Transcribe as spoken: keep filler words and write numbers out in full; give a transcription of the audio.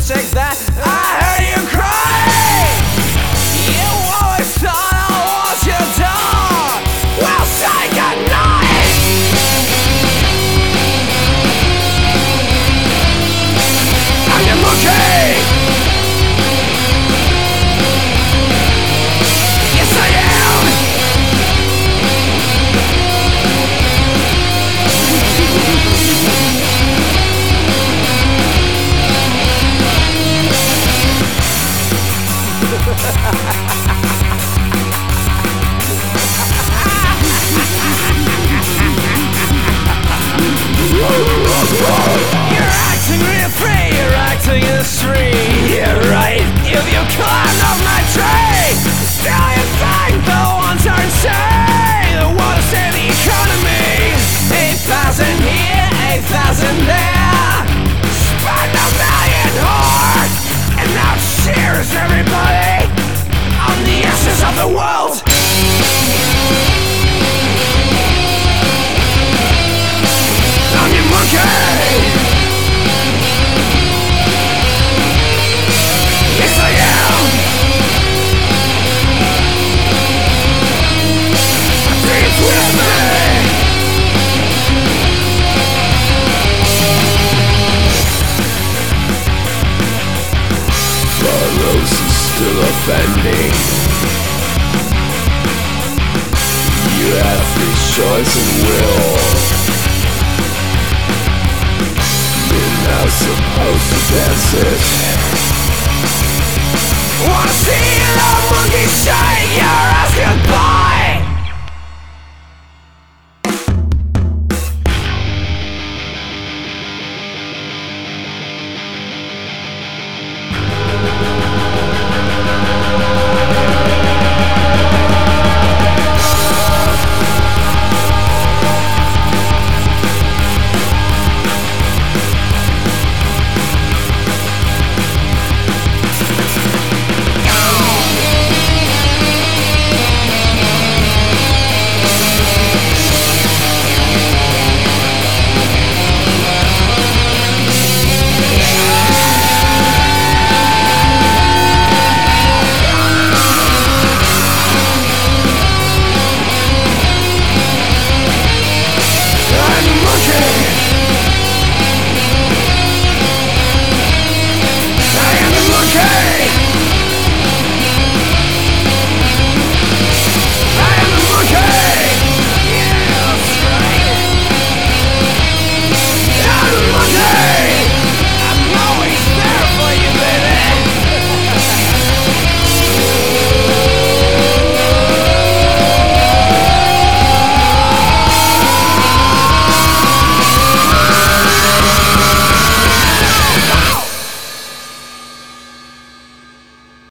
take that. I heard you cry. You always thought I was your dog. Well, say goodnight. I'm your monkey. Yes, I am. You're acting real free, you're acting in the street. Yeah, right, if you climbed off my tree, still you think the ones are insane. The want to save the economy. Eight thousand here, eight thousand there. Spend a million hard, and now cheers everybody on the ashes of the world. I'm your monkey. Yes, I am. Take it with me. Carlos is still offending. You have free choice and will. You're now supposed to dance it. Wanna see the monkey shake your ass goodbye?